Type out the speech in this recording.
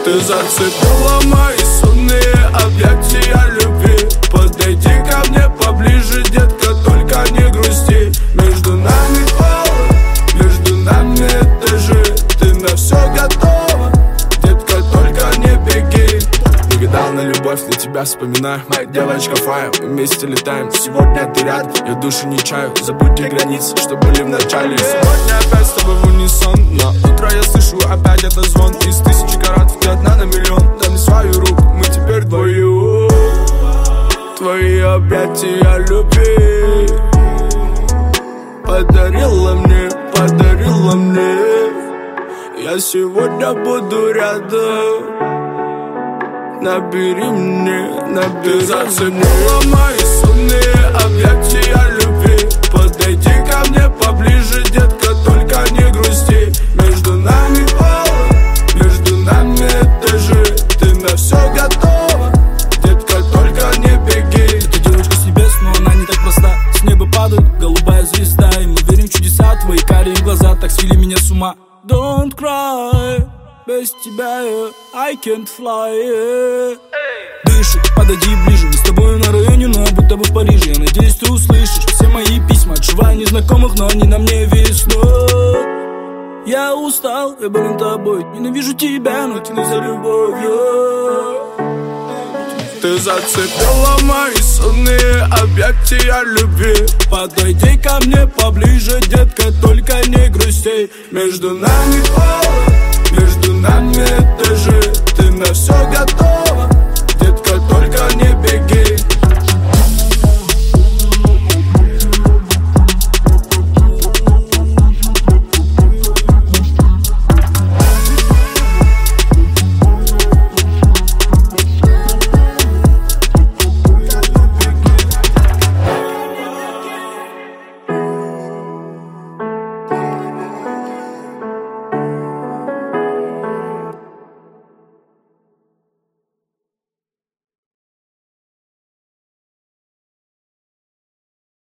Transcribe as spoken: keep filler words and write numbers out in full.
Ты зацепила мои сонные объятия любви. Подойди ко мне поближе, детка, только не грусти. Между нами холод, между нами этажи. Ты на все готова, детка, только не беги. Не гадал на любовь, на тебя вспоминаю. Моя девочка Фая, мы вместе летаем. Сегодня ты рядом, я душу не чаю. Забудьте границы, что были в начале. Сегодня опять с тобой в унисон. На утро я слышу опять этот звон. Из тысячи каратов ты одна на миллион. Дай мне свою руку, мы теперь вдвоем. Твои объятия любви подарила мне, подарила мне. Я сегодня буду рядом. Набери мне, набери. Ты зацепила мои сонные объятия любви. Подойди ко мне поближе, детка, только не грусти. Между нами холод, между нами этажи. Ты на все готова, детка, только не беги. Эта девочка с небес, но она не так проста. С неба падает голубая звезда, и мы верим в чудеса. Твои карие глаза так свели меня с ума. Don't cry, без тебя я I can't fly, yeah. Дыши, подойди ближе. Мы с тобой на районе, но будто бы в Париже. Я надеюсь, ты услышишь все мои письма, отшивая незнакомых, но они на мне виснут. Я устал, я болен тобой. Ненавижу тебя, но тяну за любовью. Ты зацепила мои сонные объятия любви. Подойди ко мне поближе, детка, только не грусти. Между нами холод, между нами этажи.